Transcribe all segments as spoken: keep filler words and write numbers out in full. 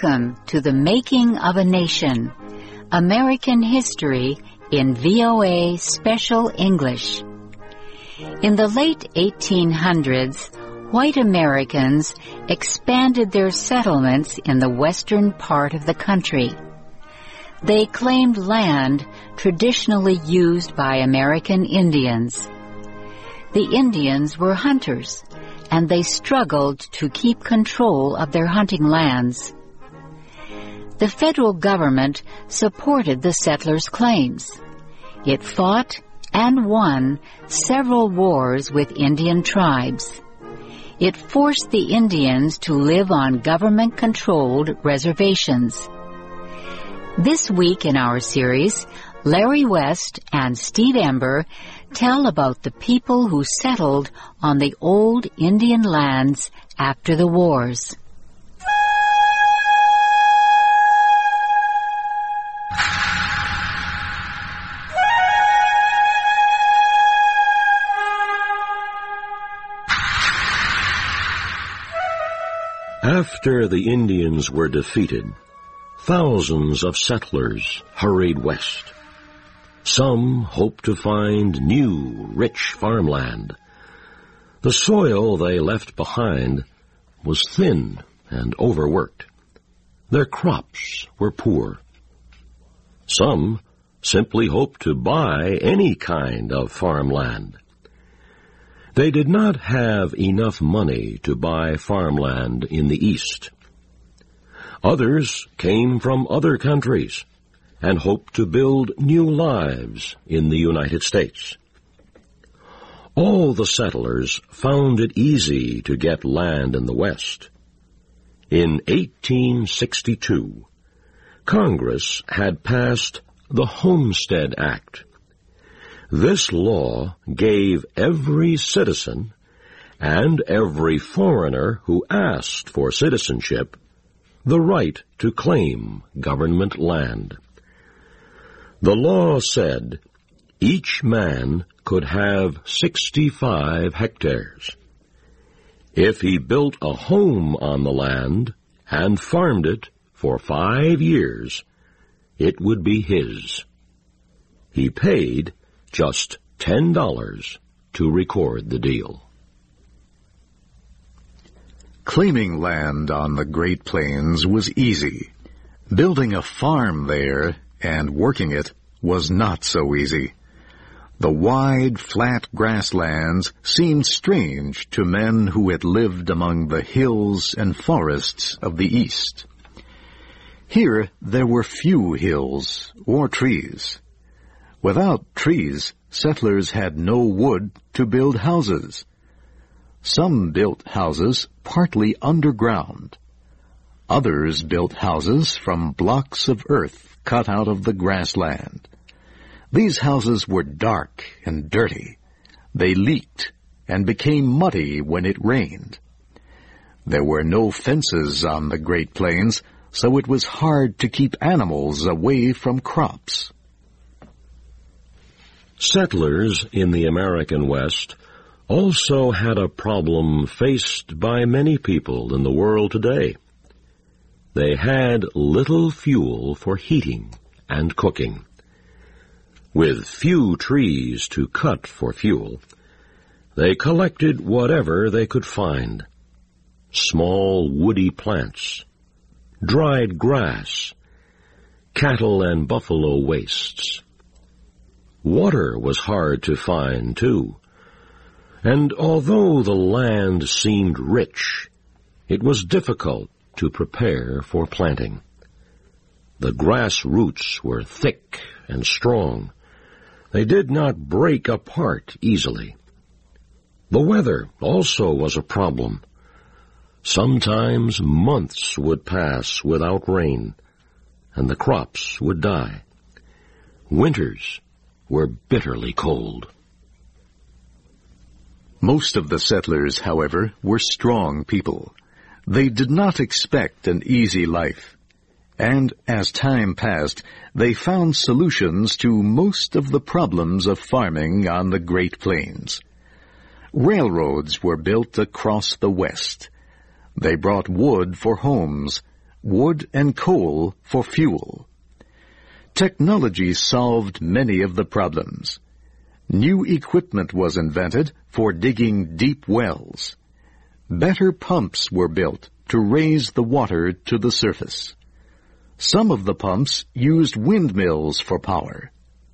Welcome to the Making of a Nation, American History in V O A Special English. In the late eighteen hundreds, white Americans expanded their settlements in the western part of the country. They claimed land traditionally used by American Indians. The Indians were hunters, and they struggled to keep control of their hunting lands. The federal government supported the settlers' claims. It fought and won several wars with Indian tribes. It forced the Indians to live on government-controlled reservations. This week in our series, Larry West and Steve Ember tell about the people who settled on the old Indian lands after the wars. After the Indians were defeated, thousands of settlers hurried west. Some hoped to find new, rich farmland. The soil they left behind was thin and overworked. Their crops were poor. Some simply hoped to buy any kind of farmland. They did not have enough money to buy farmland in the East. Others came from other countries and hoped to build new lives in the United States. All the settlers found it easy to get land in the West. In eighteen sixty-two, Congress had passed the Homestead Act. This law gave every citizen and every foreigner who asked for citizenship the right to claim government land. The law said each man could have sixty-five hectares. If he built a home on the land and farmed it for five years, it would be his. He paid just ten dollars to record the deal. Claiming land on the Great Plains was easy. Building a farm there and working it was not so easy. The wide, flat grasslands seemed strange to men who had lived among the hills and forests of the East. Here there were few hills or trees. Without trees, settlers had no wood to build houses. Some built houses partly underground. Others built houses from blocks of earth cut out of the grassland. These houses were dark and dirty. They leaked and became muddy when it rained. There were no fences on the Great Plains, so it was hard to keep animals away from crops. Settlers in the American West also had a problem faced by many people in the world today. They had little fuel for heating and cooking. With few trees to cut for fuel, they collected whatever they could find. Small woody plants, dried grass, cattle and buffalo wastes. Water was hard to find, too. And although the land seemed rich, it was difficult to prepare for planting. The grass roots were thick and strong. They did not break apart easily. The weather also was a problem. Sometimes months would pass without rain, and the crops would die. Winters were bitterly cold. Most of the settlers, however, were strong people. They did not expect an easy life. And as time passed, they found solutions to most of the problems of farming on the Great Plains. Railroads were built across the West. They brought wood for homes, wood and coal for fuel. Technology solved many of the problems. New equipment was invented for digging deep wells. Better pumps were built to raise the water to the surface. Some of the pumps used windmills for power.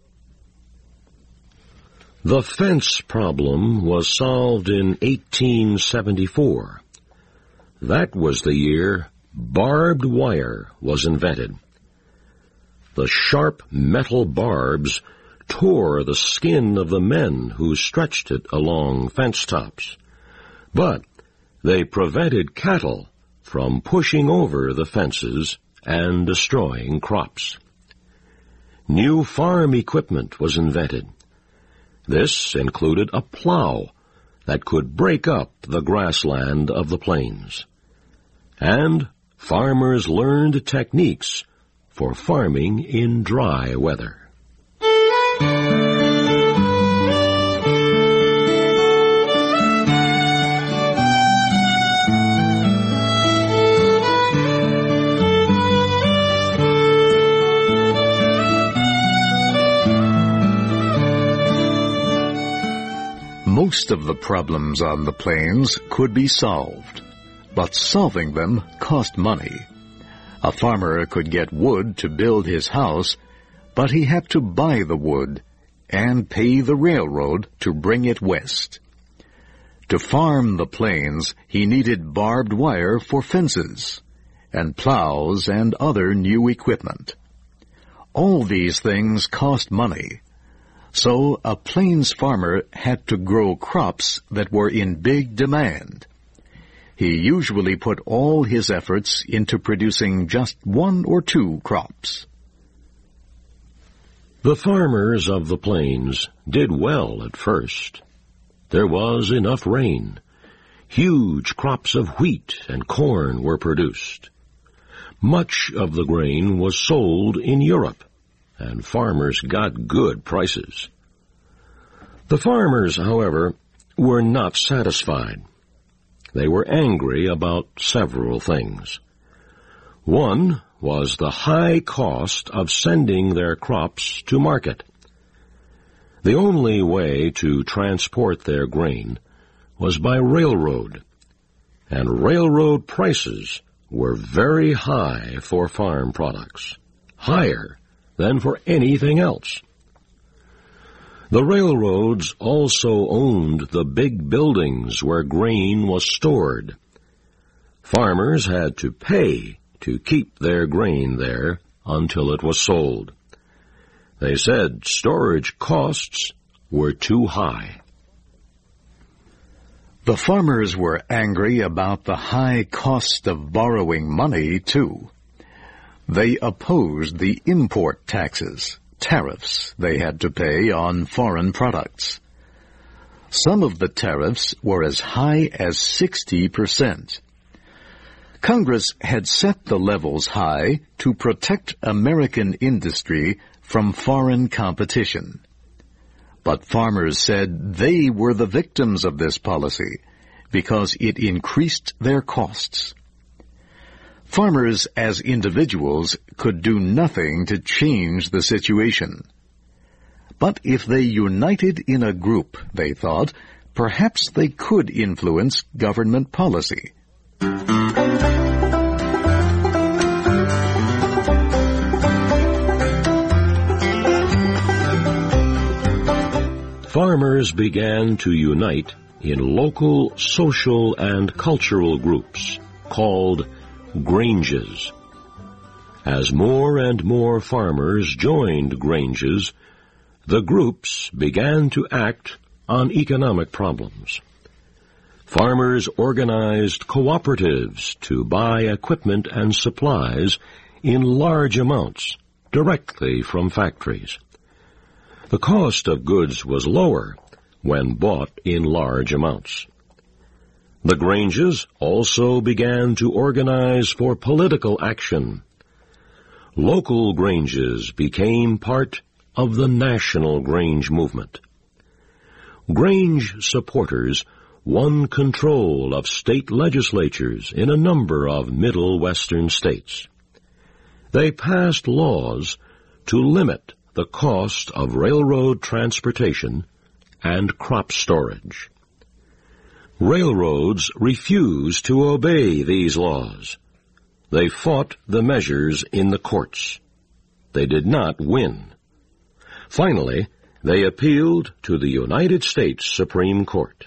The fence problem was solved in eighteen seventy-four. That was the year barbed wire was invented. The sharp metal barbs tore the skin of the men who stretched it along fence tops, but they prevented cattle from pushing over the fences and destroying crops. New farm equipment was invented. This included a plow that could break up the grassland of the plains. And farmers learned techniques for farming in dry weather. Most of the problems on the plains could be solved, but solving them cost money. A farmer could get wood to build his house, but he had to buy the wood and pay the railroad to bring it west. To farm the plains, he needed barbed wire for fences, and plows and other new equipment. All these things cost money. So a plains farmer had to grow crops that were in big demand. He usually put all his efforts into producing just one or two crops. The farmers of the plains did well at first. There was enough rain. Huge crops of wheat and corn were produced. Much of the grain was sold in Europe, and farmers got good prices. The farmers, however, were not satisfied. They were angry about several things. One was the high cost of sending their crops to market. The only way to transport their grain was by railroad, and railroad prices were very high for farm products, higher than for anything else. The railroads also owned the big buildings where grain was stored. Farmers had to pay to keep their grain there until it was sold. They said storage costs were too high. The farmers were angry about the high cost of borrowing money, too. They opposed the import taxes, tariffs they had to pay on foreign products. Some of the tariffs were as high as sixty percent. Congress had set the levels high to protect American industry from foreign competition. But farmers said they were the victims of this policy because it increased their costs. Farmers as individuals could do nothing to change the situation. But if they united in a group, they thought, perhaps they could influence government policy. Farmers began to unite in local social and cultural groups called granges. As more and more farmers joined granges, the groups began to act on economic problems. Farmers organized cooperatives to buy equipment and supplies in large amounts directly from factories. The cost of goods was lower when bought in large amounts. The granges also began to organize for political action. Local granges became part of the national grange movement. Grange supporters won control of state legislatures in a number of Middle Western states. They passed laws to limit the cost of railroad transportation and crop storage. Railroads refused to obey these laws. They fought the measures in the courts. They did not win. Finally, they appealed to the United States Supreme Court.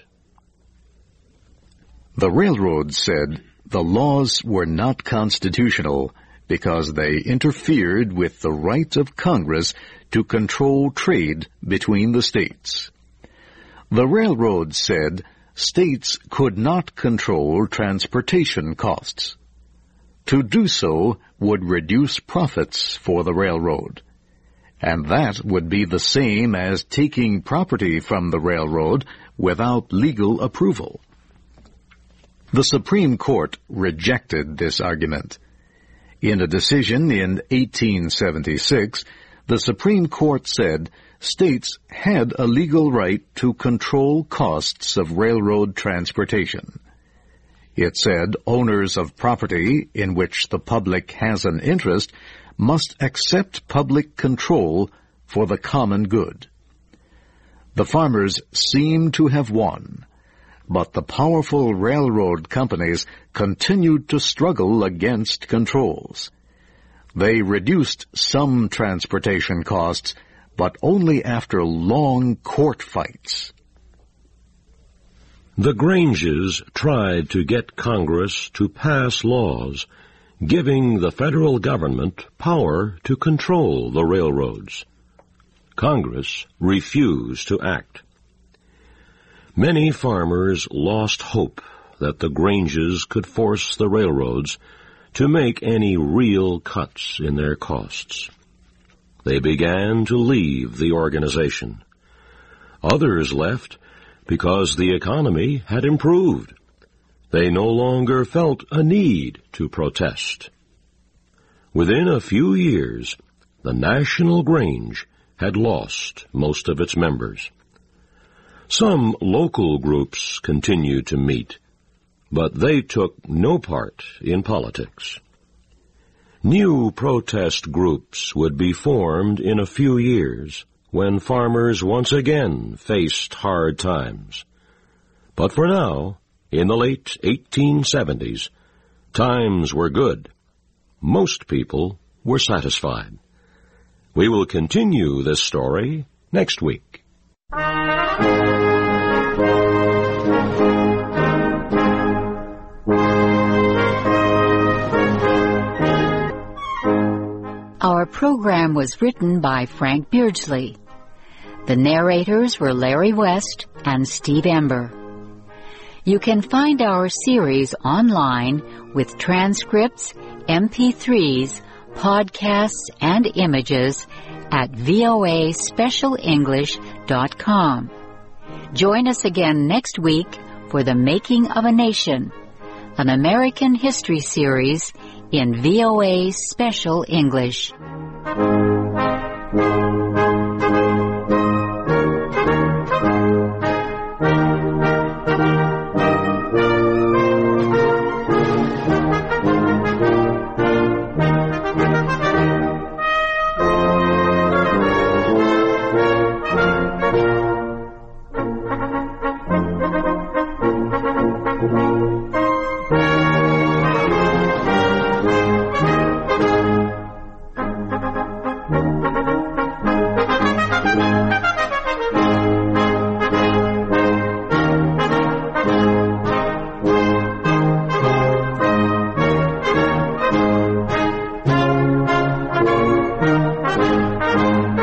The railroads said the laws were not constitutional because they interfered with the right of Congress to control trade between the states. The railroads said states could not control transportation costs. To do so would reduce profits for the railroad, and that would be the same as taking property from the railroad without legal approval. The Supreme Court rejected this argument. In a decision in eighteen seventy-six, the Supreme Court said states had a legal right to control costs of railroad transportation. It said owners of property in which the public has an interest must accept public control for the common good. The farmers seem to have won, but the powerful railroad companies continued to struggle against controls. They reduced some transportation costs, but only after long court fights. The Granges tried to get Congress to pass laws giving the federal government power to control the railroads. Congress refused to act. Many farmers lost hope that the Granges could force the railroads to make any real cuts in their costs. They began to leave the organization. Others left because the economy had improved. They no longer felt a need to protest. Within a few years, the National Grange had lost most of its members. Some local groups continued to meet, but they took no part in politics. New protest groups would be formed in a few years when farmers once again faced hard times. But for now, in the late eighteen seventies, times were good. Most people were satisfied. We will continue this story next week. Our program was written by Frank Beardsley. The narrators were Larry West and Steve Ember. You can find our series online with transcripts, M P threes, podcasts, and images at V O A special english dot com. Join us again next week for The Making of a Nation, an American history series in V O A Special English. Thank you.